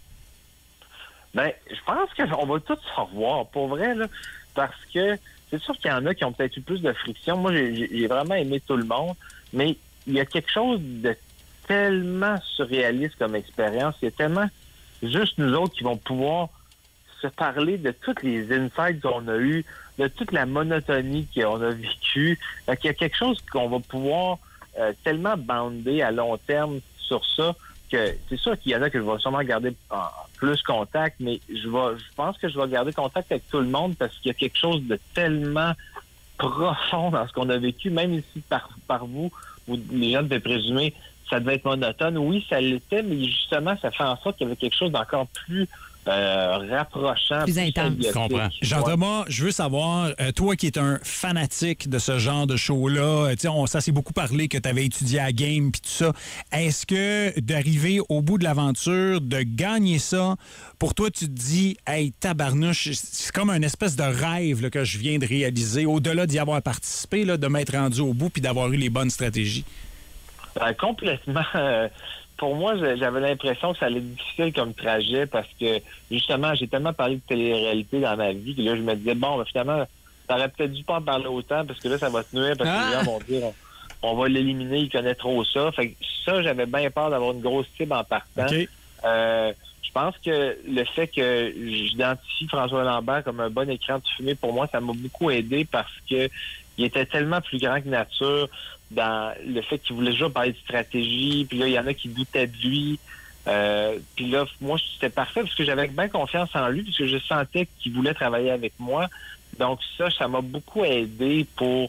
Ben, je pense qu'on va tous se revoir, pour vrai, là, parce que c'est sûr qu'il y en a qui ont peut-être eu plus de friction. Moi, j'ai, j'ai- j'ai vraiment aimé tout le monde, mais il y a quelque chose de tellement surréaliste comme expérience. Il y a tellement juste nous autres qui vont pouvoir se parler de toutes les insights qu'on a eus, de toute la monotonie qu'on a vécue. Donc, il y a quelque chose qu'on va pouvoir euh, tellement bander à long terme sur ça que c'est sûr qu'il y en a que je vais sûrement garder en plus contact, mais je vais, je pense que je vais garder contact avec tout le monde parce qu'il y a quelque chose de tellement profond dans ce qu'on a vécu, même ici par, par vous, où les gens devaient présumer que ça devait être monotone. Oui, ça l'était, mais justement, ça fait en sorte qu'il y avait quelque chose d'encore plus euh, rapprochant. Plus intense. symbiotique. Je comprends. Jean-Thomas, je veux savoir, euh, toi qui es un fanatique de ce genre de show-là, euh, tu sais, on- ça s'est beaucoup parlé que tu avais étudié à game puis tout ça. Est-ce que d'arriver au bout de l'aventure, de gagner ça, pour toi, tu te dis, hey, tabarnouche, c'est comme un espèce de rêve là, que je viens de réaliser, au-delà d'y avoir participé, là, de m'être rendu au bout puis d'avoir eu les bonnes stratégies? Ben, complètement. euh, pour moi, je- j'avais l'impression que ça allait être difficile comme trajet parce que, justement, j'ai tellement parlé de télé-réalité dans ma vie que là, je me disais, bon, ben, finalement, t'aurais peut-être dû pas en parler autant parce que là, ça va te nuire parce que Ah! les gens vont dire, on, on va l'éliminer, il connaît trop ça. Fait que ça, j'avais bien peur d'avoir une grosse cible en partant. OK. Euh, je pense que le fait que j'identifie François Lambert comme un bon écran de fumée, pour moi, ça m'a beaucoup aidé parce que il était tellement plus grand que nature dans le fait qu'il voulait déjà parler de stratégie, puis là, il y en a qui doutaient de lui. Euh, puis là, moi, c'était parfait parce que j'avais bien confiance en lui, puisque je sentais qu'il voulait travailler avec moi. Donc ça, ça m'a beaucoup aidé pour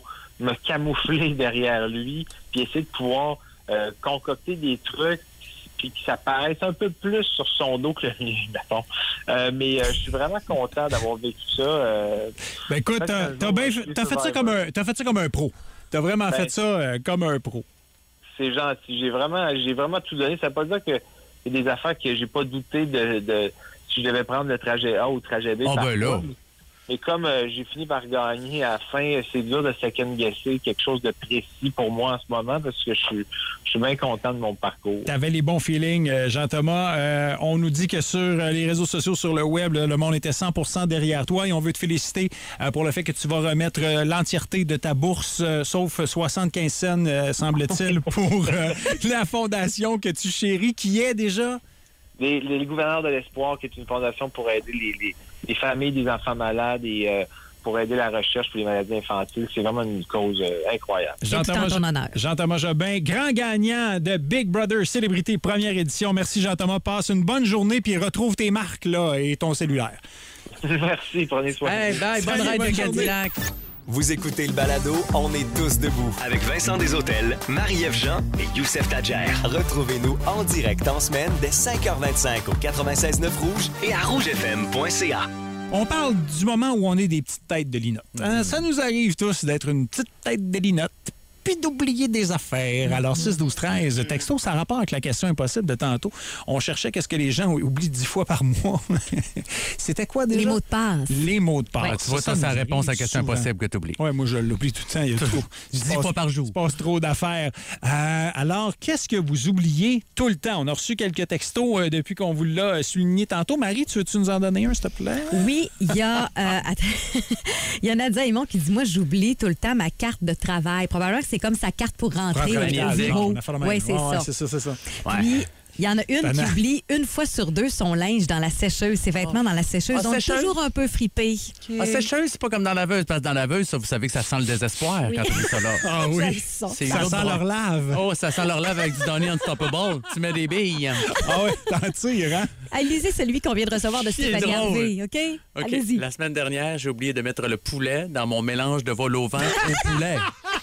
me camoufler derrière lui, puis essayer de pouvoir euh, concocter des trucs puis que ça paraisse un peu plus sur son dos que le mien, mettons. Euh, mais euh, je suis vraiment content d'avoir vécu ça. Euh, ben écoute, t'as, t'as, bien, t'as, fait ça comme un, t'as fait ça comme un pro. T'as vraiment ben, fait ça euh, comme un pro. C'est gentil. J'ai vraiment, j'ai vraiment tout donné. Ça ne veut pas dire qu'il y a des affaires que j'ai pas douté de, de si je devais prendre le trajet A ou le trajet B. Oh ben là. Et comme euh, j'ai fini par gagner à la fin, c'est dur de second-guesser quelque chose de précis pour moi en ce moment parce que je suis, je suis bien content de mon parcours. Tu avais les bons feelings, euh, Jean-Thomas. Euh, on nous dit que sur euh, les réseaux sociaux, sur le web, là, le monde était cent pour cent derrière toi et on veut te féliciter euh, pour le fait que tu vas remettre euh, l'entièreté de ta bourse, euh, sauf soixante-quinze cents, euh, semble-t-il, pour euh, la fondation que tu chéris, qui est déjà... Les, les Gouverneurs de l'Espoir, qui est une fondation pour aider les, les, les familles des enfants malades et euh, pour aider la recherche pour les maladies infantiles. C'est vraiment une cause euh, incroyable. Jean-Thomas, Jean-Thomas Jobin, grand gagnant de Big Brother Célébrité première édition. Merci Jean-Thomas. Passe une bonne journée puis retrouve tes marques là et ton cellulaire. Merci, prenez soin. Hey, bye, bonne ride de Cadillac. Vous écoutez le balado On est tous debout avec Vincent Desautels, Marie-Ève Jean et Youssef Tadjer. Retrouvez-nous en direct en semaine dès cinq heures vingt-cinq au quatre-vingt-seize neuf Rouge et à rouge f m point c a. On parle du moment où on est des petites têtes de linotte. Hein? Mm. Ça nous arrive tous d'être une petite tête de linotte puis d'oublier des affaires. Alors, six douze treize, texto, ça a rapport avec la question impossible de tantôt. On cherchait qu'est-ce que les gens oublient dix fois par mois. C'était quoi déjà? Les mots de passe. Les mots de passe. Ouais, tu vois, ça, c'est la réponse à la question souvent. Impossible que tu oublies. Oui, moi, je l'oublie tout le temps. Il y a trop. dix fois par jour. Il se passe trop d'affaires. Euh, alors, qu'est-ce que vous oubliez tout le temps? On a reçu quelques textos euh, depuis qu'on vous l'a souligné tantôt. Marie, tu veux-tu nous en donner un, s'il te plaît? Oui, il y a... Euh, il y a Nadia Aymon qui dit, moi, j'oublie tout le temps ma carte de travail. Probablement que c'est comme sa carte pour rentrer au bureau. Oui, c'est oh, ça. Ouais, c'est ça, c'est ça. Ouais. Puis, il y en a une qui oublie une fois sur deux son linge dans la sécheuse, ses vêtements oh. dans la sécheuse. Ah, donc, sécheuse? Toujours un peu fripé. Okay. Ah, sécheuse, c'est pas comme dans la laveuse. Parce que dans la laveuse, ça, vous savez que ça sent le désespoir oui. quand tu dis ça là. Ah oui. Ça, ça sent leur lave. Oh, ça sent leur lave avec du Donny Unstoppable. Tu mets des billes. Ah oui, t'en tires, hein? Allez, lisez celui qu'on vient de recevoir de Stéphanie Harvey, OK? OK. Allez-y. La semaine dernière, j'ai oublié de mettre le poulet dans mon mélange de vol au vent au poulet.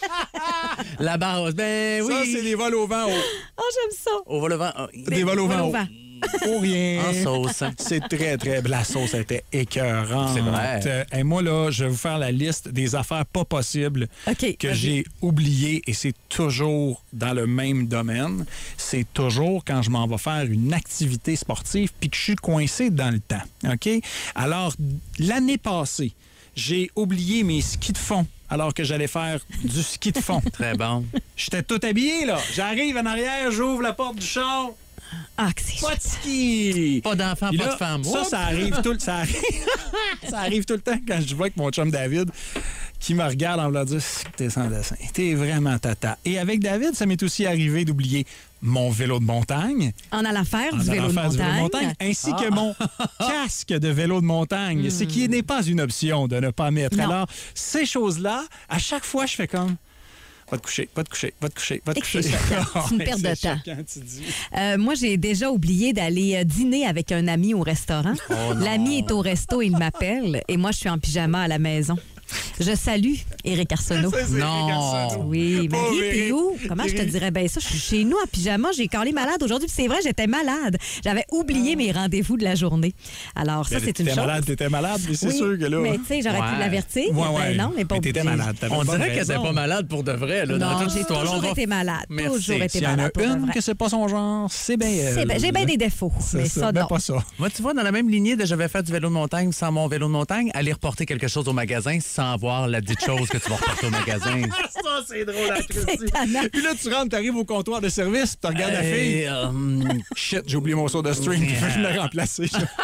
La base, ben oui. Ça, c'est des vols au vent. Au... Oh, j'aime ça. Au vol au vent. Oh. Des vols au vent. Au... Pour rien. En sauce. C'est très, très... La sauce était écœurante. C'est vrai. Et moi, là, je vais vous faire la liste des affaires pas possibles okay, que vas-y. j'ai oubliées et c'est toujours dans le même domaine. C'est toujours quand je m'en vais faire une activité sportive puis que je suis coincé dans le temps. OK? Alors, l'année passée, j'ai oublié mes skis de fond alors que j'allais faire du ski de fond. Très bon. J'étais tout habillé, là. J'arrive en arrière, j'ouvre la porte du char. Ah, que c'est pas de ski! Pas d'enfant, pas de femme. Ça, ça arrive, tout, ça, arrive, ça arrive tout le temps quand je vois que mon chum David qui me regarde en voulant dire « T'es sans dessin, t'es vraiment tata ». Et avec David, ça m'est aussi arrivé d'oublier mon vélo de montagne. En allant faire, en du, vélo allant faire de du vélo de montagne. Ainsi ah. que mon casque de vélo de montagne. Mm. Ce qui n'est pas une option de ne pas mettre. Non. Alors, ces choses-là, à chaque fois, je fais comme... Va te coucher, va te coucher, va te coucher, va te coucher. C'est une perte de temps. Choquant, tu dis. Euh, moi, j'ai déjà oublié d'aller dîner avec un ami au restaurant. Oh L'ami est au resto, il m'appelle et moi, je suis en pyjama à la maison. Je salue Éric Arsenault. Ça, non. Éric Arsenault. Oui, Marie, t'es où? Comment je te dirais bien ça? Je suis chez nous en pyjama, j'ai calé malade aujourd'hui. Puis c'est vrai, j'étais malade. J'avais oublié mes rendez-vous de la journée. Alors, ça, mais c'est une chose. Malade, t'étais malade, mais c'est oui, sûr que là. Mais tu sais, j'aurais ouais. pu l'avertir. Ouais, ouais. Ben non, mais pas mais t'étais malade. On dirait qu'elle n'était pas malade pour de vrai. Là, non, dans toute j'ai histoire. toujours va... été malade. Merci. Toujours été S'il y en malade. a une que c'est pas son genre, c'est bien elle. Ben, j'ai bien des défauts, mais ça, ça ben non. pas ça. Moi, tu vois, dans la même lignée de je vais faire du vélo de montagne sans mon vélo de montagne, aller reporter quelque chose au magasin sans avoir la dite chose que tu vas reporter au magasin. Ça, c'est drôle à Christy. Puis là, tu rentres, t'arrives au comptoir de service, tu regardes la fille. Um... Shit, j'ai oublié mon saut de string. Je vais le remplacer.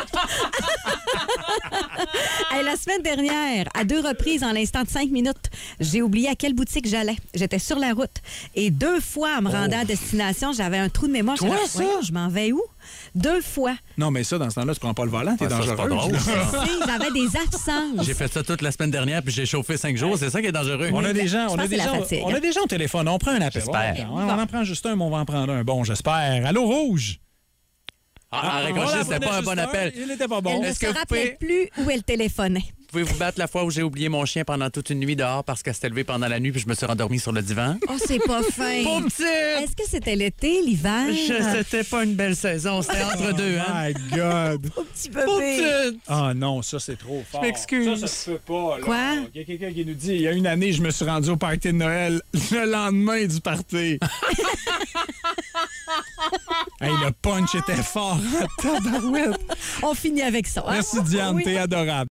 Hey, la semaine dernière, à deux reprises en l'instant de cinq minutes, j'ai oublié à quelle boutique j'allais. J'étais sur la route. Et deux fois, en me rendant oh. à destination, j'avais un trou de mémoire. Toi, ça? Ouais, je m'en vais où? Deux fois. Non, mais ça, dans ce temps-là, tu prends pas le volant, t'es ah, dangereux. Ça, c'est pas drôle, ça. J'avais des absences. J'ai fait ça toute la semaine dernière, puis j'ai chauffé cinq jours. C'est ça qui est dangereux. On a des gens, on a des gens, on a des gens au téléphone. On prend un appel. J'espère. On en prend juste un, mais on va en prendre un. Bon, j'espère. Allô, Rouge? Ah, ah raccroché, c'était pas un bon appel. Il n'était pas bon. Elle ne se rappelait plus où elle téléphonait. pouvez vous battre la fois où j'ai oublié mon chien pendant toute une nuit dehors parce qu'elle s'était levée pendant la nuit puis je me suis rendormi sur le divan? Oh, c'est pas fin. Pauvre petite! Est-ce que c'était l'été, l'hiver? Je- C'était pas une belle saison, c'était entre deux, hein? My God! Oh, petit Pauvre bébé. petite! Ah non, ça, c'est trop fort. Je m'excuse. Ça, ça se peut pas. Là. Quoi? Il y a quelqu'un qui nous dit, il y a une année, je me suis rendu au party de Noël le lendemain du party. Hey, le punch était fort. Tabarouette. On finit avec ça. hein? Merci, Diane. Oui. T'es adorable.